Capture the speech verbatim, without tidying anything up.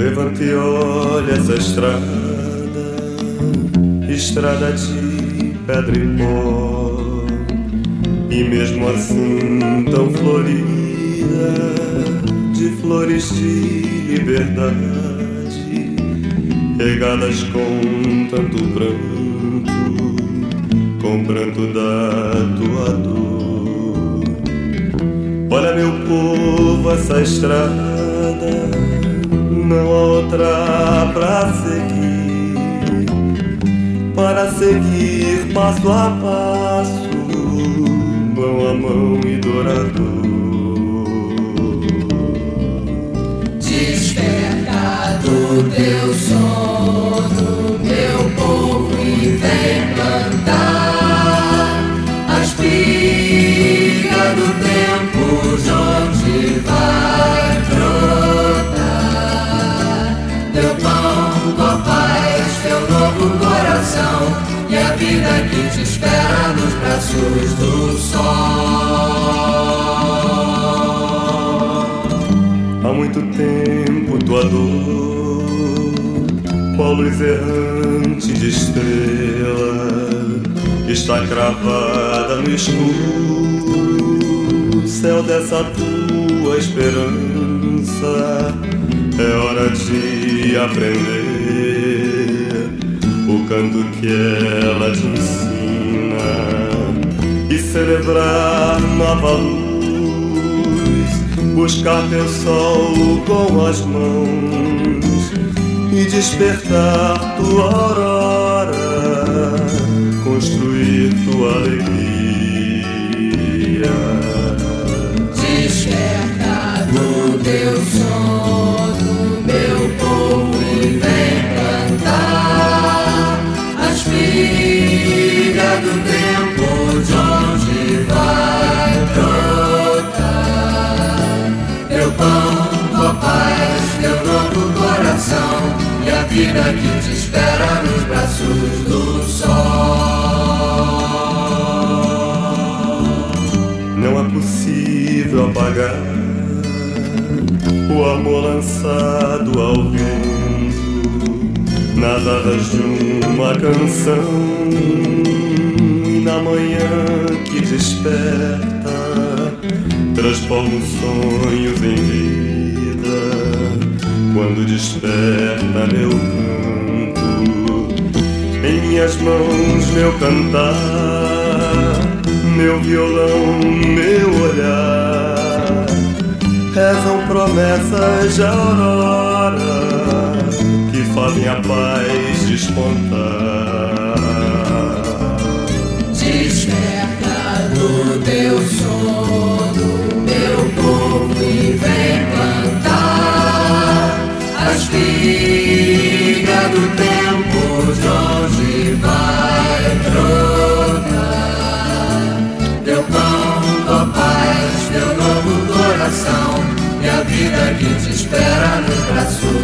Levanta e olha essa estrada, estrada de pedra e pó, e mesmo assim tão florida, de flores de liberdade, regadas com tanto pranto, com pranto da tua dor. Olha, meu povo, essa estrada, não há outra pra seguir, para seguir passo a passo, mão a mão e dourador. Desperta do teu sono, meu povo, e vem plantar a espiga do tempo, de onde vai brotar teu pão, tua paz, teu novo coração, e a vida que te espera nos braços do sol. Há muito tempo tua dor, qual luz errante de estrela, está cravada no escuro céu dessa tua esperança. É hora de aprender o canto que ela te ensina e celebrar nova luz, buscar teu sol com as mãos e despertar tua aurora, construir tua alegria. Desperta do teu sono, meu povo, e vem plantar a espiga do tempo, de onde vai brotar teu pão, tua paz, teu novo coração, e a vida que te espera nos braços do sol. Não é possível apagar o amor lançado ao vento nas asas de uma canção, e na manhã que desperta transforma os sonhos em vida. Quando desperta meu canto, em minhas mãos meu cantar, meu violão, meu olhar, rezam promessas de aurora que fazem a paz despontar. Desperta do teu sono, meu povo, e vem plantar a espiga do tempo, de onde vai brotar teu pão, tua paz, teu novo coração, e a vida que te espera nos braços